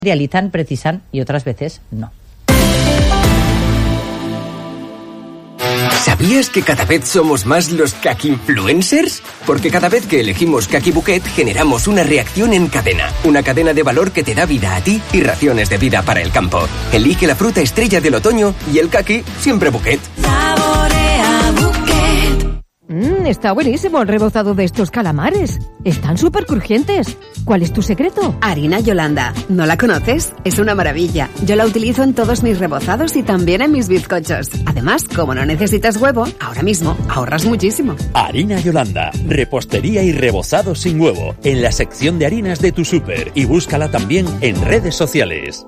realizan, precisan y otras veces no. ¿Sabías que cada vez somos más los Kaki-influencers? Porque cada vez que elegimos Kaki Bouquet generamos una reacción en cadena. Una cadena de valor que te da vida a ti y raciones de vida para el campo. Elige la fruta estrella del otoño y el Kaki siempre Bouquet. Saborea Bouquet. Está buenísimo el rebozado de estos calamares. Están súper crujientes. ¿Cuál es tu secreto? Harina Yolanda. ¿No la conoces? Es una maravilla. Yo la utilizo en todos mis rebozados y también en mis bizcochos. Además, como no necesitas huevo, ahora mismo ahorras muchísimo. Harina Yolanda. Repostería y rebozado sin huevo. En la sección de harinas de tu súper. Y búscala también en redes sociales.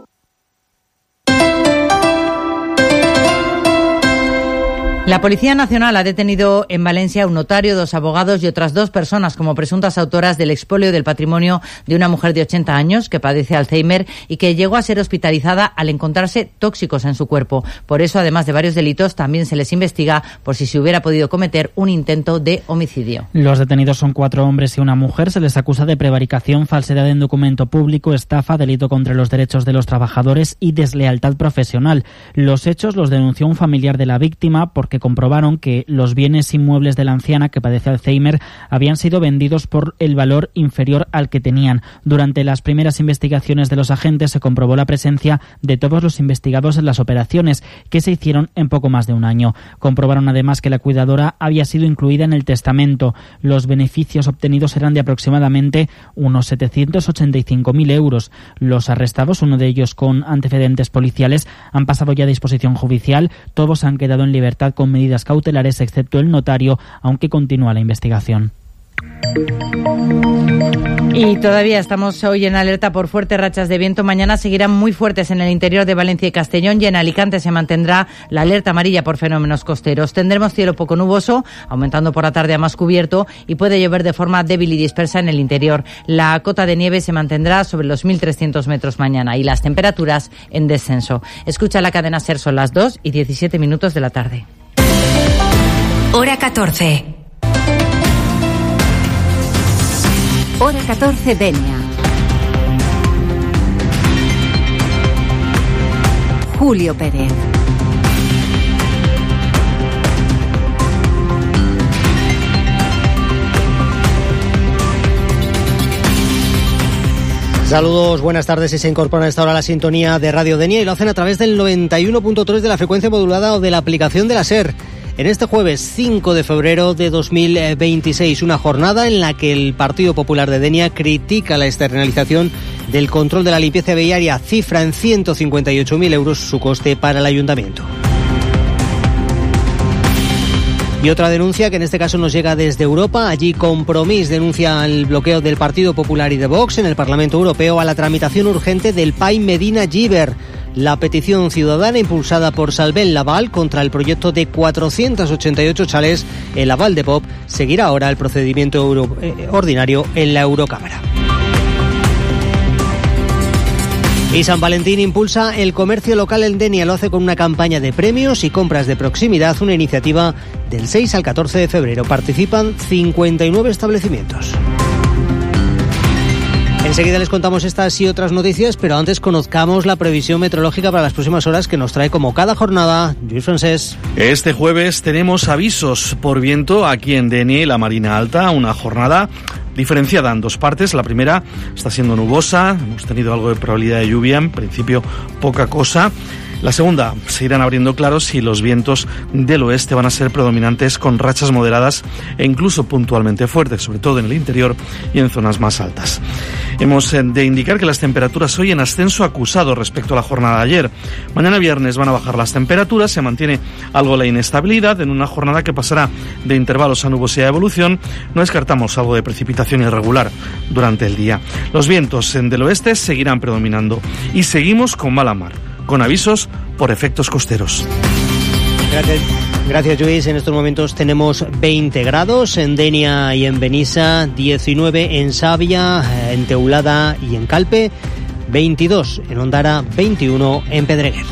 La Policía Nacional ha detenido en Valencia a un notario, 2 abogados y otras 2 personas como presuntas autoras del expolio del patrimonio de una mujer de 80 años que padece Alzheimer y que llegó a ser hospitalizada al encontrarse tóxicos en su cuerpo. Por eso, además de varios delitos, también se les investiga por si se hubiera podido cometer un intento de homicidio. Los detenidos son 4 hombres y una mujer. Se les acusa de prevaricación, falsedad en documento público, estafa, delito contra los derechos de los trabajadores y deslealtad profesional. Los hechos los denunció un familiar de la víctima porque comprobaron que los bienes inmuebles de la anciana que padece Alzheimer habían sido vendidos por el valor inferior al que tenían. Durante las primeras investigaciones de los agentes se comprobó la presencia de todos los investigados en las operaciones, que se hicieron en poco más de un año. Comprobaron además que la cuidadora había sido incluida en el testamento. Los beneficios obtenidos eran de aproximadamente unos 785.000 euros. Los arrestados, uno de ellos con antecedentes policiales, han pasado ya a disposición judicial. Todos han quedado en libertad con medidas cautelares, excepto el notario, aunque continúa la investigación. Y todavía estamos hoy en alerta por fuertes rachas de viento. Mañana seguirán muy fuertes en el interior de Valencia y Castellón, y en Alicante se mantendrá la alerta amarilla por fenómenos costeros. Tendremos cielo poco nuboso, aumentando por la tarde a más cubierto, y puede llover de forma débil y dispersa en el interior. La cota de nieve se mantendrá sobre los 1.300 metros mañana y las temperaturas en descenso. Escucha la cadena SER, son las 2:17 de la tarde. Hora 14. Hora 14, Denia. Julio Pérez. Saludos, buenas tardes. Si se incorporan a esta hora a la sintonía de Radio Denia y lo hacen a través del 91.3 de la frecuencia modulada o de la aplicación de la SER. En este jueves 5 de febrero de 2026, una jornada en la que el Partido Popular de Denia critica la externalización del control de la limpieza viaria, cifra en 158.000 euros su coste para el ayuntamiento. Y otra denuncia que en este caso nos llega desde Europa. Allí Compromís denuncia el bloqueo del Partido Popular y de Vox en el Parlamento Europeo a la tramitación urgente del PAI Medina-Gíber. La petición ciudadana impulsada por Salvén Laval contra el proyecto de 488 chalés en la Val de Pop seguirá ahora el procedimiento ordinario en la Eurocámara. Y San Valentín impulsa el comercio local en Denia. Lo hace con una campaña de premios y compras de proximidad, una iniciativa del 6 al 14 de febrero. Participan 59 establecimientos. Enseguida les contamos estas y otras noticias, pero antes conozcamos la previsión meteorológica para las próximas horas que nos trae como cada jornada Lluís Francés. Este jueves tenemos avisos por viento aquí en Denia y la Marina Alta, una jornada diferenciada en 2 partes. La primera está siendo nubosa, hemos tenido algo de probabilidad de lluvia, en principio poca cosa. La segunda, se irán abriendo claros y los vientos del oeste van a ser predominantes con rachas moderadas e incluso puntualmente fuertes, sobre todo en el interior y en zonas más altas. Hemos de indicar que las temperaturas hoy en ascenso acusado respecto a la jornada de ayer. Mañana viernes van a bajar las temperaturas, se mantiene algo la inestabilidad en una jornada que pasará de intervalos a nubosidad de evolución. No descartamos algo de precipitación irregular durante el día. Los vientos del oeste seguirán predominando y seguimos con mala mar, con avisos por efectos costeros. Gracias, Lluís. En estos momentos tenemos 20 grados en Denia y en Benissa, 19 en Savia, en Teulada y en Calpe, 22 en Ondara, 21 en Pedreguer.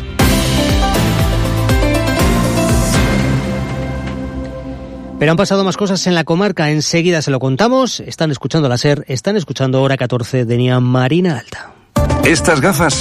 Pero han pasado más cosas en la comarca, enseguida se lo contamos. Están escuchando la SER, están escuchando Hora 14, Denia, Marina Alta. Estas gafas